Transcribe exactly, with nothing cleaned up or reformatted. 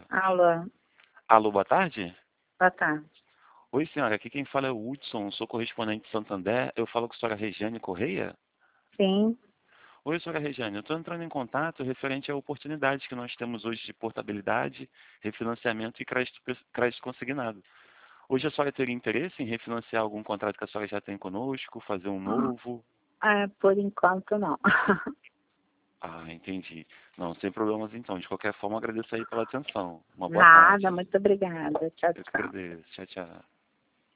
Alô, Alô, boa tarde? boa tarde. Oi, senhora, aqui quem fala é o Hudson, sou correspondente de Santander. Eu falo com a senhora Regiane Correia? Sim, Oi, senhora Regiane, eu estou entrando em contato referente a oportunidades que nós temos hoje de portabilidade, refinanciamento e crédito, crédito consignado. Hoje a senhora teria interesse em refinanciar algum contrato que a senhora já tem conosco, fazer um novo? é, por enquanto não. Ah, entendi. Não, sem problemas então. De qualquer forma, agradeço aí pela atenção. Uma boa Nada, tarde. muito obrigada. Tchau, Eu que tchau. agradeço. Tchau, tchau.